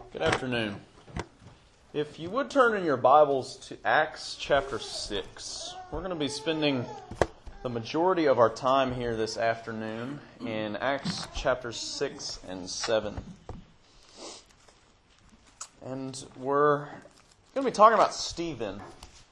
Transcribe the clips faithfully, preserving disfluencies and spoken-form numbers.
Good afternoon. If you would turn in your Bibles to Acts chapter six, we're going to be spending the majority of our time here this afternoon in Acts chapter six and seven. And we're going to be talking about Stephen.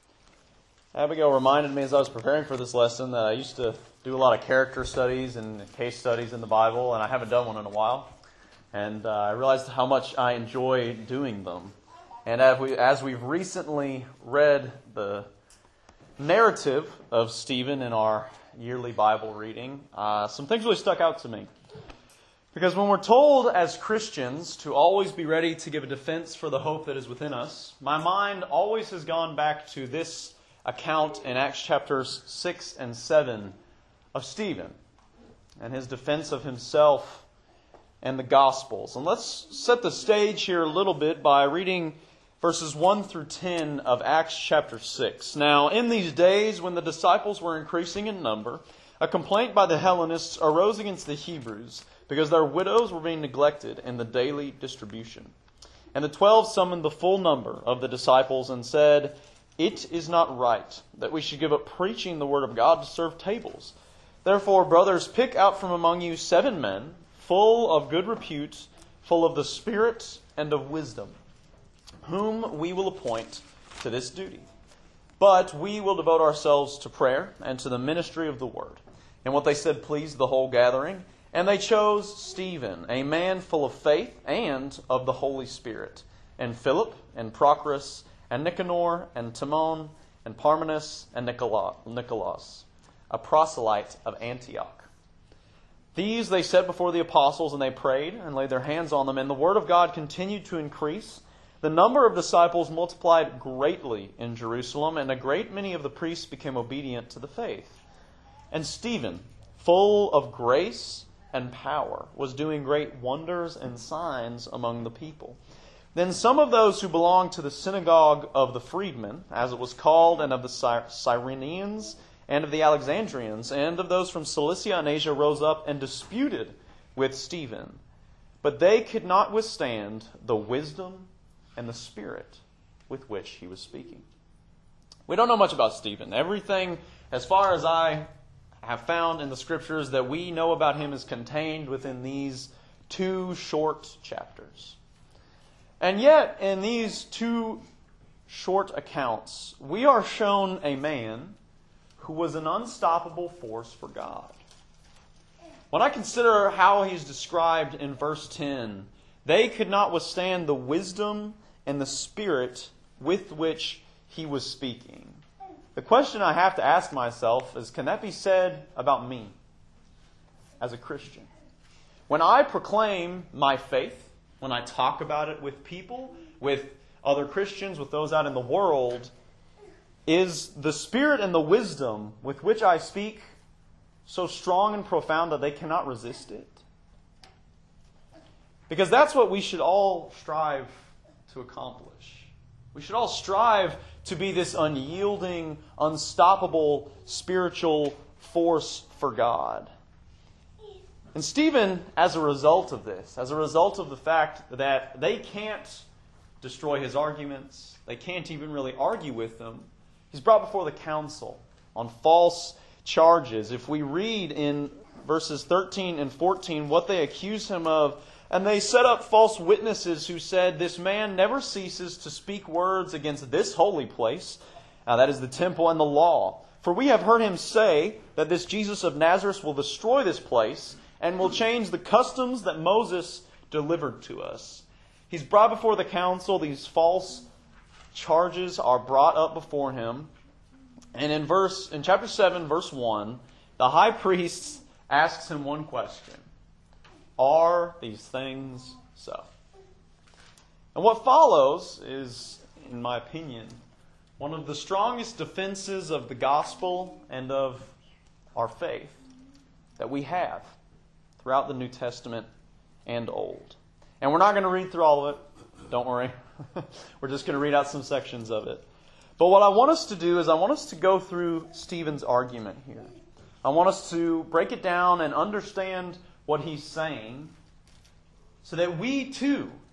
Abigail reminded me as I was preparing for this lesson that I used to do a lot of character studies and case studies in the Bible, and I haven't done one in a while. And uh, I realized how much I enjoy doing them. And as, we, as we've recently read the narrative of Stephen in our yearly Bible reading, uh, some things really stuck out to me. Because when we're told as Christians to always be ready to give a defense for the hope that is within us, my mind always has gone back to this account in Acts chapters six and seven of Stephen and his defense of himself and the Gospels. And let's set the stage here a little bit by reading verses one through ten of Acts chapter six. Now, in these days when the disciples were increasing in number, a complaint by the Hellenists arose against the Hebrews because their widows were being neglected in the daily distribution. And the twelve summoned the full number of the disciples and said, "It is not right that we should give up preaching the word of God to serve tables. Therefore, brothers, pick out from among you seven men, full of good repute, full of the Spirit and of wisdom, whom we will appoint to this duty. But we will devote ourselves to prayer and to the ministry of the word." And what they said pleased the whole gathering. And they chose Stephen, a man full of faith and of the Holy Spirit, and Philip, and Prochorus, and Nicanor, and Timon, and Parmenas, and Nicholas, a proselyte of Antioch. These they set before the apostles, and they prayed and laid their hands on them, and the word of God continued to increase. The number of disciples multiplied greatly in Jerusalem, and a great many of the priests became obedient to the faith. And Stephen, full of grace and power, was doing great wonders and signs among the people. Then some of those who belonged to the synagogue of the freedmen, as it was called, and of the Cyrenians, and of the Alexandrians, and of those from Cilicia and Asia rose up and disputed with Stephen. But they could not withstand the wisdom and the spirit with which he was speaking. We don't know much about Stephen. Everything, as far as I have found in the Scriptures that we know about him, is contained within these two short chapters. And yet, in these two short accounts, we are shown a man who was an unstoppable force for God. When I consider how he's described in verse ten, they could not withstand the wisdom and the spirit with which he was speaking. The question I have to ask myself is, can that be said about me as a Christian? When I proclaim my faith, when I talk about it with people, with other Christians, with those out in the world, is the spirit and the wisdom with which I speak so strong and profound that they cannot resist it? Because that's what we should all strive to accomplish. We should all strive to be this unyielding, unstoppable spiritual force for God. And Stephen, as a result of this, as a result of the fact that they can't destroy his arguments, they can't even really argue with them, he's brought before the council on false charges. If we read in verses thirteen and fourteen what they accuse him of, and they set up false witnesses who said, "This man never ceases to speak words against this holy place," uh, that is the temple and the law. "For we have heard him say that this Jesus of Nazareth will destroy this place and will change the customs that Moses delivered to us." He's brought before the council. These false charges are brought up before him. And in verse in chapter seven, verse one, the high priest asks him one question. Are these things so? And what follows is, in my opinion, one of the strongest defenses of the gospel and of our faith that we have throughout the New Testament and Old. And we're not going to read through all of it. Don't worry. We're just going to read out some sections of it. But what I want us to do is I want us to go through Stephen's argument here. I want us to break it down and understand what he's saying so that we too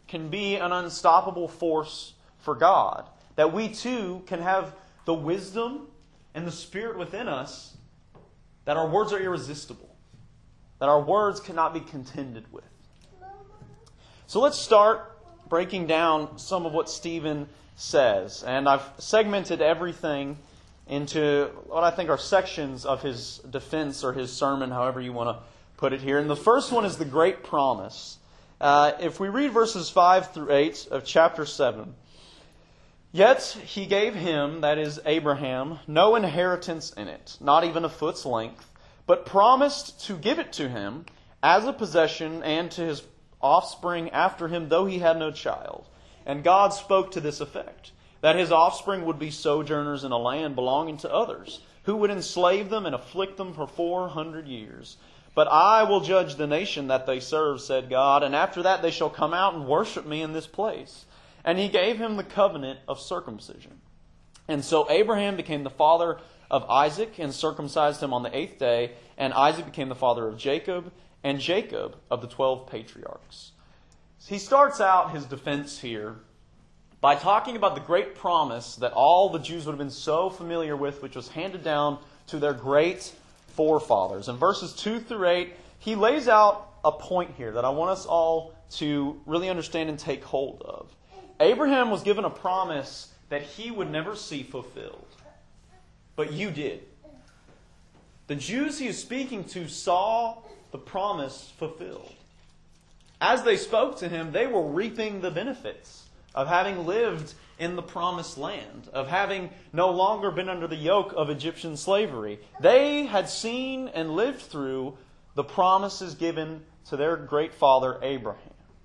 can be an unstoppable force for God. That we too can have the wisdom and the Spirit within us, that our words are irresistible, that our words cannot be contended with. So let's start breaking down some of what Stephen says. And I've segmented everything into what I think are sections of his defense or his sermon, however you want to put it here. And the first one is the great promise. Uh, if we read verses five through eight of chapter seven, "Yet he gave him," that is Abraham, "no inheritance in it, not even a foot's length, but promised to give it to him as a possession and to his offspring after him, though he had no child. And God spoke to this effect, that his offspring would be sojourners in a land belonging to others, who would enslave them and afflict them for four hundred years. But I will judge the nation that they serve, said God, and after that they shall come out and worship me in this place. And he gave him the covenant of circumcision. And so Abraham became the father of Isaac and circumcised him on the eighth day, and Isaac became the father of Jacob, and Jacob of the twelve patriarchs." He starts out his defense here by talking about the great promise that all the Jews would have been so familiar with, which was handed down to their great forefathers. In verses two through eight, he lays out a point here that I want us all to really understand and take hold of. Abraham was given a promise that he would never see fulfilled. But you did. The Jews he is speaking to saw the promise fulfilled. As they spoke to him, they were reaping the benefits of having lived in the promised land, of having no longer been under the yoke of Egyptian slavery. They had seen and lived through the promises given to their great father Abraham.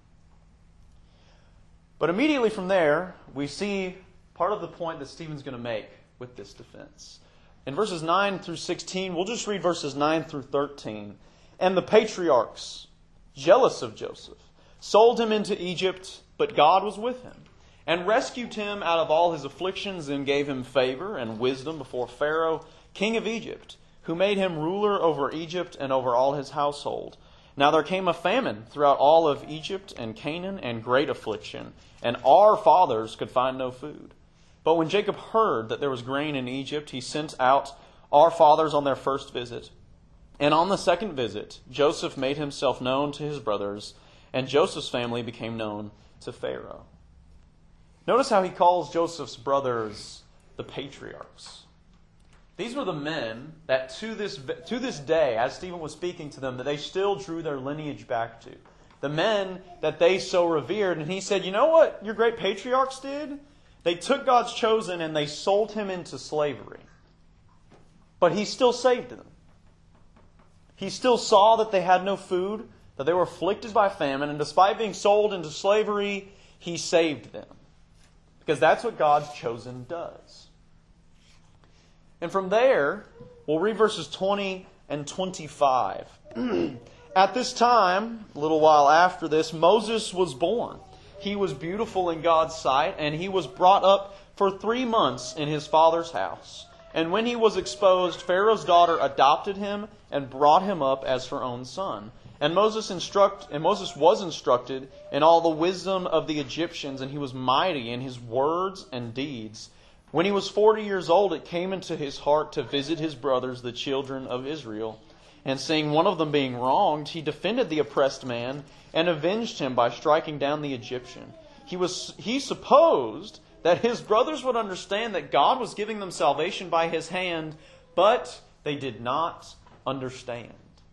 But immediately from there, we see part of the point that Stephen's going to make with this defense. In verses nine through sixteen, we'll just read verses nine through thirteen. "And the patriarchs, jealous of Joseph, sold him into Egypt, but God was with him, and rescued him out of all his afflictions, and gave him favor and wisdom before Pharaoh, king of Egypt, who made him ruler over Egypt and over all his household. Now there came a famine throughout all of Egypt and Canaan, and great affliction, and our fathers could find no food. But when Jacob heard that there was grain in Egypt, he sent out our fathers on their first visit. And on the second visit, Joseph made himself known to his brothers, and Joseph's family became known to Pharaoh." Notice how he calls Joseph's brothers the patriarchs. These were the men that to this, to this day, as Stephen was speaking to them, that they still drew their lineage back to. The men that they so revered. And he said, you know what your great patriarchs did? They took God's chosen and they sold him into slavery. But he still saved them. He still saw that they had no food, that they were afflicted by famine, and despite being sold into slavery, he saved them. Because that's what God's chosen does. And from there, we'll read verses twenty and twenty-five. "At this time, a little while after this, Moses was born. He was beautiful in God's sight, and he was brought up for three months in his father's house. And when he was exposed, Pharaoh's daughter adopted him and brought him up as her own son. And Moses instruct and Moses was instructed in all the wisdom of the Egyptians, and he was mighty in his words and deeds. When he was forty years old, it came into his heart to visit his brothers, the children of Israel. And seeing one of them being wronged, he defended the oppressed man and avenged him by striking down the Egyptian. He was he supposed that his brothers would understand that God was giving them salvation by his hand, but they did not understand.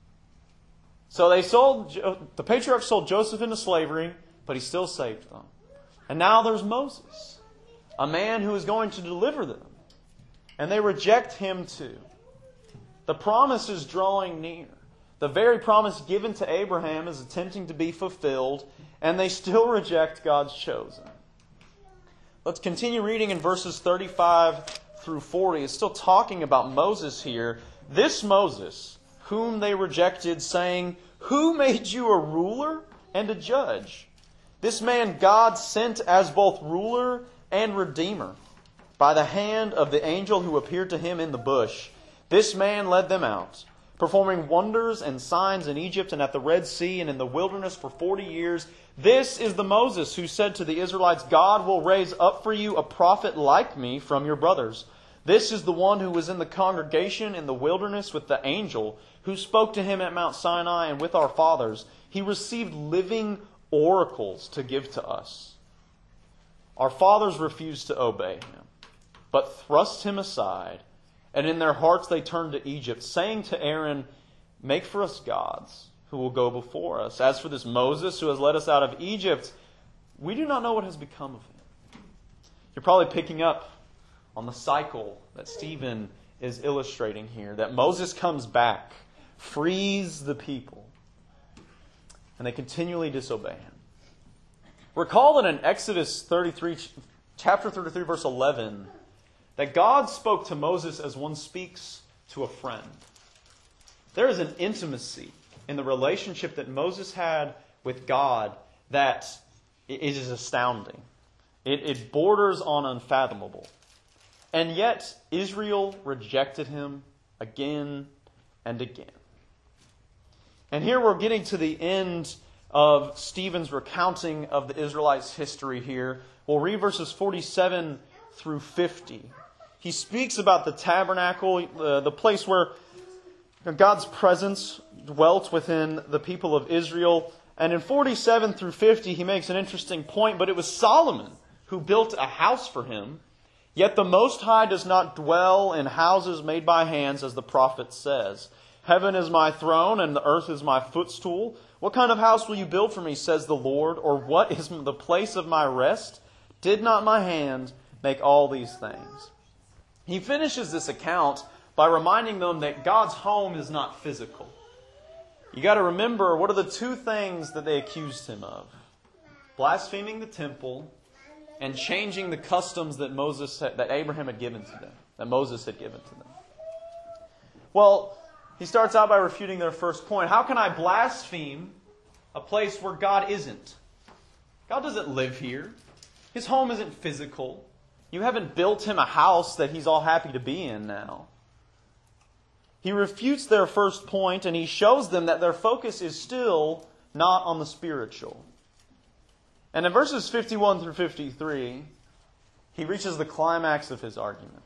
So they sold the patriarchs sold Joseph into slavery, but he still saved them. And now there's Moses, a man who is going to deliver them. And they reject him too. The promise is drawing near. The very promise given to Abraham is attempting to be fulfilled, and they still reject God's chosen. Let's continue reading in verses thirty-five through forty. It's still talking about Moses here. "This Moses, whom they rejected, saying, 'Who made you a ruler and a judge?' This man God sent as both ruler and redeemer by the hand of the angel who appeared to him in the bush. This man led them out. performing wonders and signs in Egypt and at the Red Sea and in the wilderness for forty years. This is the Moses who said to the Israelites, God will raise up for you a prophet like me from your brothers. This is the one who was in the congregation in the wilderness with the angel who spoke to him at Mount Sinai and with our fathers. He received living oracles to give to us. Our fathers refused to obey him, but thrust him aside, and in their hearts they turned to Egypt, saying to Aaron, make for us gods who will go before us. As for this Moses who has led us out of Egypt, we do not know what has become of him. You're probably picking up on the cycle that Stephen is illustrating here, that Moses comes back, frees the people, and they continually disobey him. Recall that in Exodus thirty-three, chapter thirty-three, verse eleven, that God spoke to Moses as one speaks to a friend. There is an intimacy in the relationship that Moses had with God that is astounding. It, it borders on unfathomable. And yet, Israel rejected him again and again. And here we're getting to the end of Stephen's recounting of the Israelites' history here. We'll read verses forty-seven through fifty. He speaks about the tabernacle, uh, the place where God's presence dwelt within the people of Israel. And in forty-seven through fifty, he makes an interesting point, but it was Solomon who built a house for him. Yet the Most High does not dwell in houses made by hands, as the prophet says. Heaven is my throne, and the earth is my footstool. What kind of house will you build for me, says the Lord? Or what is the place of my rest? Did not my hand make all these things? He finishes this account by reminding them that God's home is not physical. You got to remember, what are the two things that they accused him of? Blaspheming the temple and changing the customs that Moses had, that Abraham had given to them, that Moses had given to them. Well, he starts out by refuting their first point. How can I blaspheme a place where God isn't? God doesn't live here. His home isn't physical. You haven't built him a house that he's all happy to be in now. He refutes their first point, and he shows them that their focus is still not on the spiritual. And in verses fifty-one through fifty-three, he reaches the climax of his argument.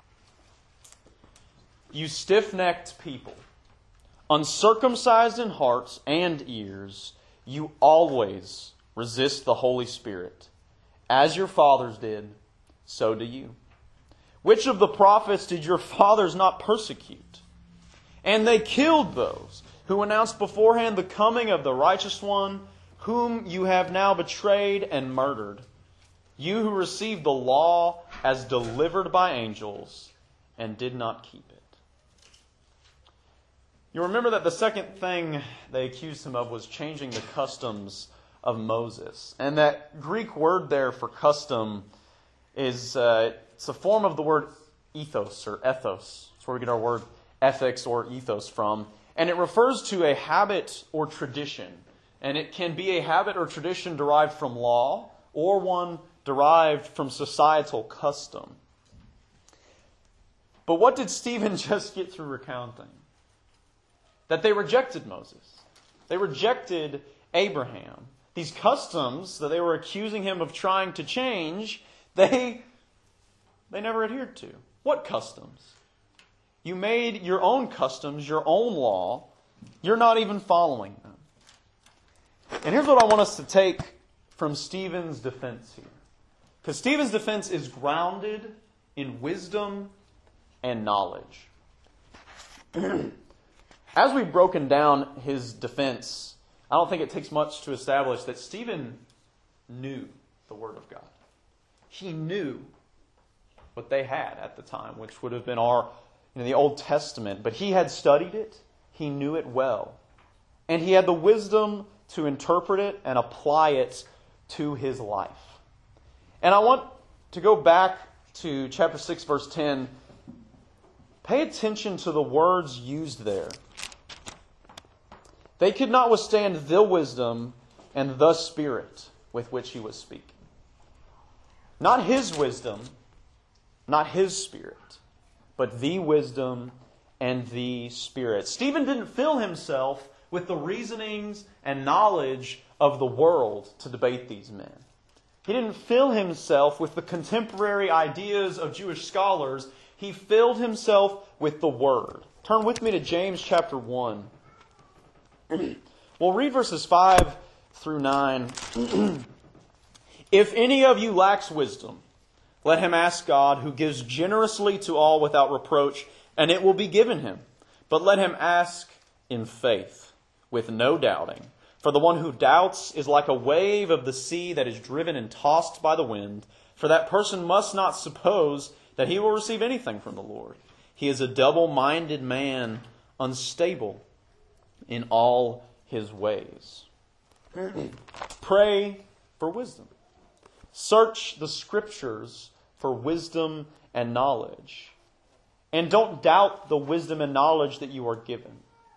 You stiff-necked people, uncircumcised in hearts and ears, you always resist the Holy Spirit. As your fathers did, so do you. Which of the prophets did your fathers not persecute? And they killed those who announced beforehand the coming of the righteous one, whom you have now betrayed and murdered. You who received the law as delivered by angels and did not keep it. You remember that the second thing they accused him of was changing the customs of Moses. And that Greek word there for custom is uh, it's a form of the word ethos or ethos. That's where we get our word ethics or ethos from. And it refers to a habit or tradition. And it can be a habit or tradition derived from law or one derived from societal custom. But what did Stephen just get through recounting? That they rejected Moses. They rejected Abraham. These customs that they were accusing him of trying to change, they, they never adhered to. What customs? You made your own customs, your own law. You're not even following them. And here's what I want us to take from Stephen's defense here. Because Stephen's defense is grounded in wisdom and knowledge. As we've broken down his defense, I don't think it takes much to establish that Stephen knew the Word of God. He knew what they had at the time, which would have been our, you know, the Old Testament. But he had studied it. He knew it well. And he had the wisdom to interpret it and apply it to his life. And I want to go back to chapter six, verse ten. Pay attention to the words used there. They could not withstand the wisdom and the spirit with which he was speaking. Not his wisdom, not his spirit, but the wisdom and the Spirit. Stephen didn't fill himself with the reasonings and knowledge of the world to debate these men. He didn't fill himself with the contemporary ideas of Jewish scholars. He filled himself with the Word. Turn with me to James chapter one. We'll read verses five through nine. If any of you lacks wisdom, let him ask God, who gives generously to all without reproach, and it will be given him. But let him ask in faith, with no doubting. For the one who doubts is like a wave of the sea that is driven and tossed by the wind. For that person must not suppose that he will receive anything from the Lord. He is a double-minded man, unstable in all his ways. Pray for wisdom. Search the Scriptures for wisdom and knowledge. And don't doubt the wisdom and knowledge that you are given.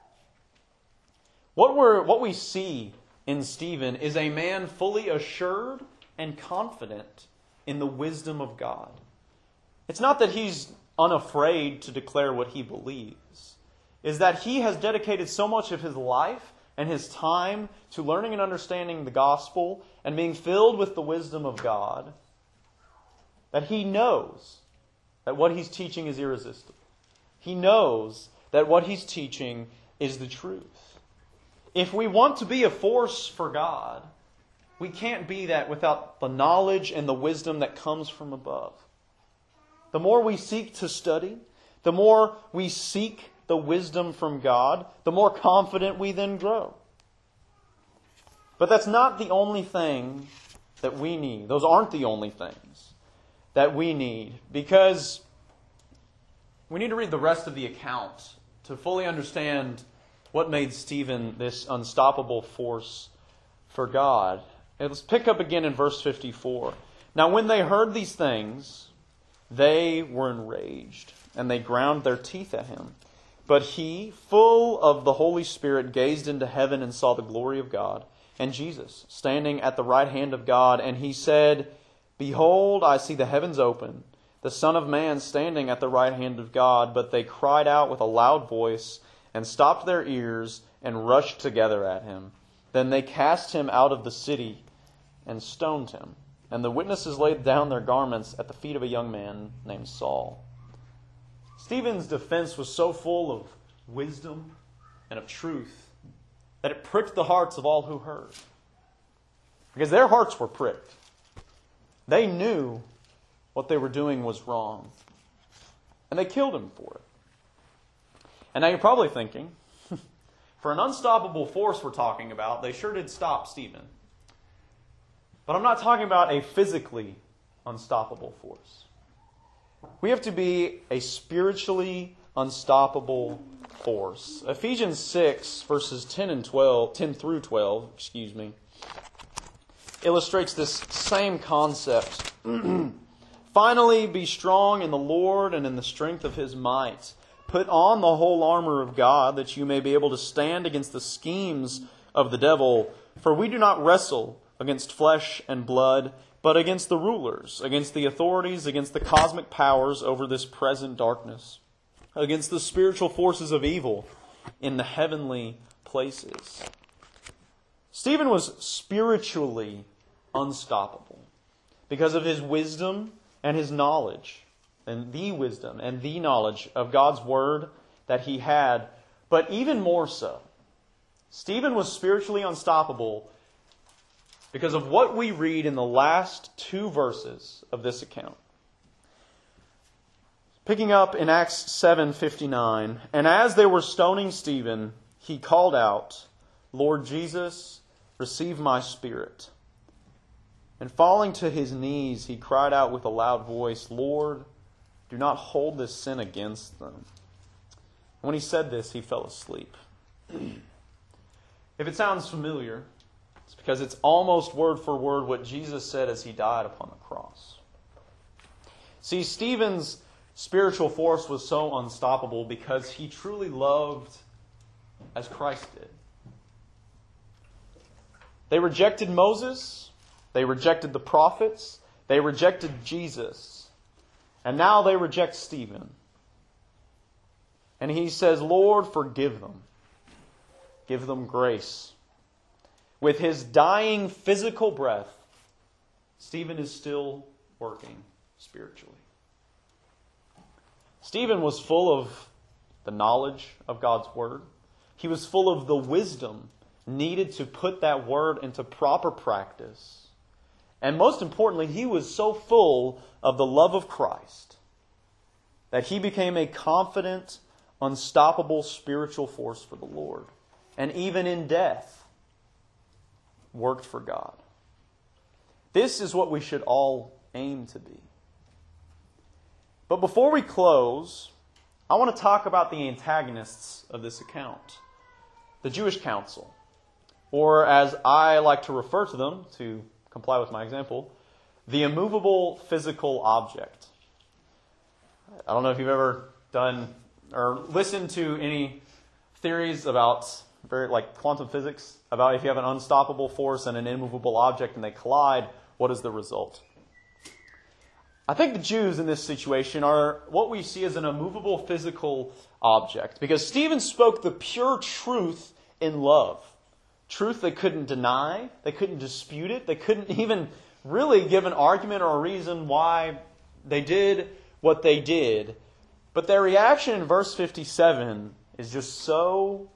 What we're, what we see in Stephen is a man fully assured and confident in the wisdom of God. It's not that he's unafraid to declare what he believes. It's that he has dedicated so much of his life and his time to learning and understanding the gospel and being filled with the wisdom of God that he knows that what he's teaching is irresistible. He knows that what he's teaching is the truth. If we want to be a force for God, we can't be that without the knowledge and the wisdom that comes from above. The more we seek to study, the more we seek the wisdom from God, the more confident we then grow. But that's not the only thing that we need. Those aren't the only things that we need, because we need to read the rest of the account to fully understand what made Stephen this unstoppable force for God. And let's pick up again in verse fifty-four. Now when they heard these things, they were enraged, and they ground their teeth at him. But he, full of the Holy Spirit, gazed into heaven and saw the glory of God, and Jesus standing at the right hand of God. And he said, Behold, I see the heavens open, the Son of Man standing at the right hand of God. But they cried out with a loud voice, and stopped their ears, and rushed together at him. Then they cast him out of the city, and stoned him. And the witnesses laid down their garments at the feet of a young man named Saul. Stephen's defense was so full of wisdom and of truth that it pricked the hearts of all who heard. Because their hearts were pricked. They knew what they were doing was wrong. And they killed him for it. And now you're probably thinking, for an unstoppable force we're talking about, they sure did stop Stephen. But I'm not talking about a physically unstoppable force. We have to be a spiritually unstoppable force. Ephesians six, verses ten and twelve, ten through twelve, excuse me, illustrates this same concept. Finally, be strong in the Lord and in the strength of His might. Put on the whole armor of God, that you may be able to stand against the schemes of the devil. For we do not wrestle against flesh and blood, but against the rulers, against the authorities, against the cosmic powers over this present darkness, against the spiritual forces of evil in the heavenly places. Stephen was spiritually unstoppable because of his wisdom and his knowledge, and the wisdom and the knowledge of God's Word that he had. But even more so, Stephen was spiritually unstoppable because of what we read in the last two verses of this account. Picking up in Acts seven fifty-nine, and as they were stoning Stephen, he called out, Lord Jesus, receive my spirit. And falling to his knees, he cried out with a loud voice, Lord, do not hold this sin against them. When he said this, he fell asleep. If it sounds familiar, it's because it's almost word for word what Jesus said as he died upon the cross. See, Stephen's spiritual force was so unstoppable because he truly loved as Christ did. They rejected Moses. They rejected the prophets. They rejected Jesus. And now they reject Stephen. And he says, Lord, forgive them. Give them grace. With his dying physical breath, Stephen is still working spiritually. Stephen was full of the knowledge of God's Word. He was full of the wisdom needed to put that Word into proper practice. And most importantly, he was so full of the love of Christ that he became a confident, unstoppable spiritual force for the Lord. And even in death, worked for God. This is what we should all aim to be. But before we close, I want to talk about the antagonists of this account. The Jewish council. Or as I like to refer to them, to comply with my example, the immovable physical object. I don't know if you've ever done or listened to any theories about very like quantum physics, about if you have an unstoppable force and an immovable object and they collide, what is the result? I think the Jews in this situation are what we see as an immovable physical object, because Stephen spoke the pure truth in love. Truth they couldn't deny, they couldn't dispute it, they couldn't even really give an argument or a reason why they did what they did. But their reaction in verse fifty-seven is just so...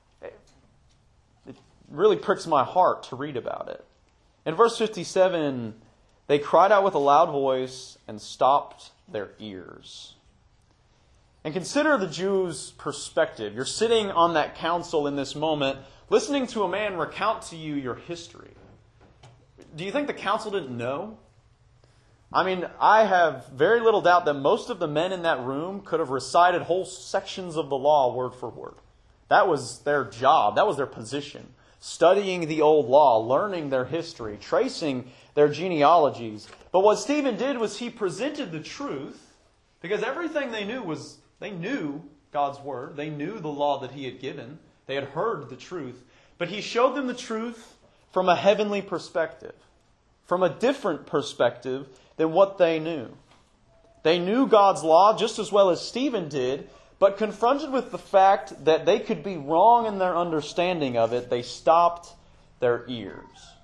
it really pricks my heart to read about it. In verse fifty-seven, they cried out with a loud voice and stopped their ears. And consider the Jews' perspective. You're sitting on that council in this moment, listening to a man recount to you your history. Do you think the council didn't know? I mean, I have very little doubt that most of the men in that room could have recited whole sections of the law word for word. That was their job. That was their position. Studying the old law, learning their history, tracing their genealogies. But what Stephen did was he presented the truth, because everything they knew was, they knew God's word. They knew the law that he had given. They had heard the truth. But he showed them the truth from a heavenly perspective, from a different perspective than what they knew. They knew God's law just as well as Stephen did, but confronted with the fact that they could be wrong in their understanding of it, they stopped their ears.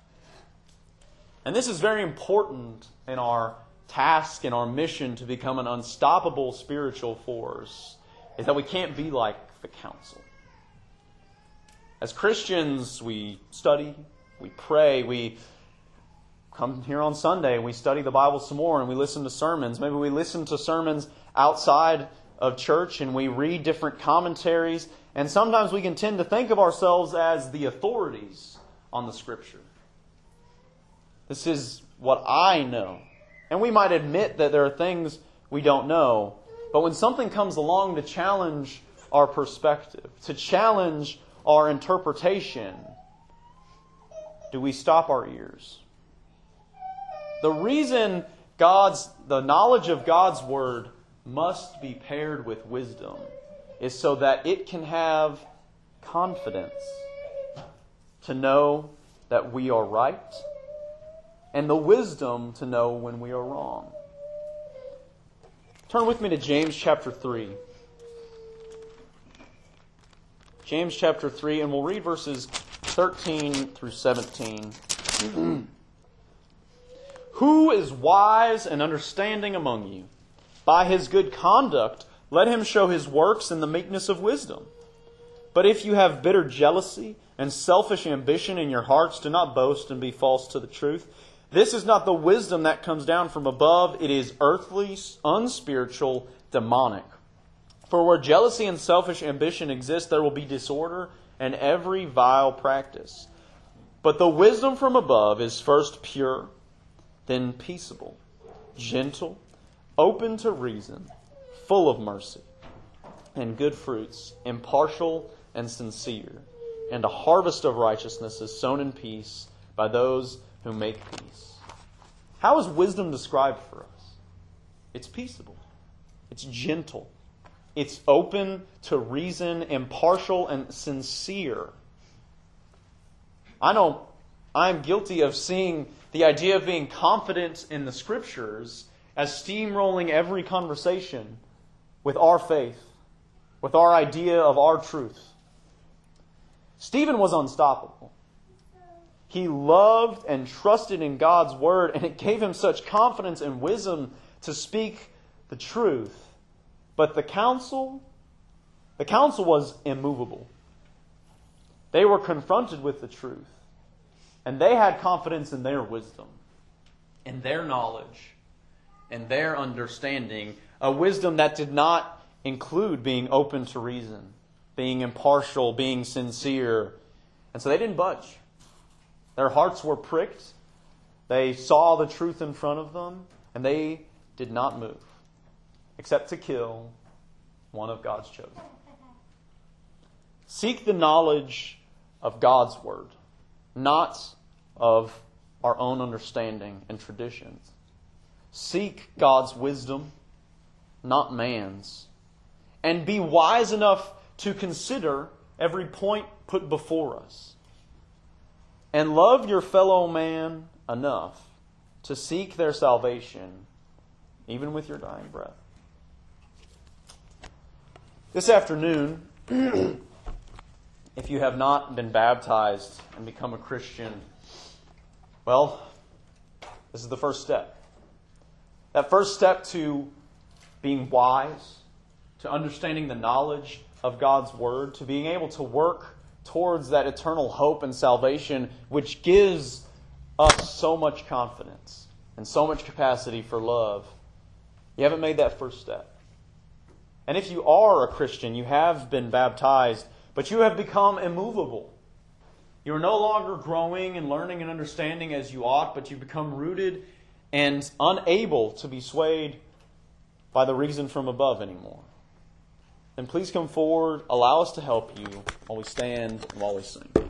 And this is very important in our task and our mission to become an unstoppable spiritual force, is that we can't be like the council. As Christians, we study, we pray, we come here on Sunday and we study the Bible some more and we listen to sermons. Maybe we listen to sermons outside of church and we read different commentaries. And sometimes we can tend to think of ourselves as the authorities on the Scripture. This is what I know. And we might admit that there are things we don't know. But when something comes along to challenge our perspective, to challenge our interpretation, do we stop our ears? The reason God's the knowledge of God's Word must be paired with wisdom is so that it can have confidence to know that we are right and the wisdom to know when we are wrong. Turn with me to James chapter three. James chapter three, and we'll read verses thirteen through seventeen. Who is wise and understanding among you? By his good conduct, let him show his works in the meekness of wisdom. But if you have bitter jealousy and selfish ambition in your hearts, do not boast and be false to the truth. This is not the wisdom that comes down from above. It is earthly, unspiritual, demonic. For where jealousy and selfish ambition exist, there will be disorder and every vile practice. But the wisdom from above is first pure, then peaceable, gentle, open to reason, full of mercy and good fruits, impartial and sincere. And a harvest of righteousness is sown in peace by those who make peace. How is wisdom described for us? It's peaceable. It's gentle. It's open to reason, impartial and sincere. I know I'm guilty of seeing the idea of being confident in the Scriptures as steamrolling every conversation with our faith, with our idea of our truth. Stephen was unstoppable. He loved and trusted in God's Word, and it gave him such confidence and wisdom to speak the truth. But the council, the council was immovable. They were confronted with the truth, and they had confidence in their wisdom, in their knowledge, in their understanding, a wisdom that did not include being open to reason, being impartial, being sincere. And so they didn't budge. Their hearts were pricked. They saw the truth in front of them, and they did not move, except to kill one of God's chosen. Seek the knowledge of God's Word, not of our own understanding and traditions. Seek God's wisdom, not man's. And be wise enough to consider every point put before us. And love your fellow man enough to seek their salvation, even with your dying breath. This afternoon, if you have not been baptized and become a Christian, well, this is the first step. That first step to being wise, to understanding the knowledge of God's Word, to being able to work towards that eternal hope and salvation, which gives us so much confidence and so much capacity for love. You haven't made that first step. And if you are a Christian, you have been baptized, but you have become immovable. You are no longer growing and learning and understanding as you ought, but you become rooted and unable to be swayed by the reason from above anymore. Then please come forward, allow us to help you while we stand and while we sing.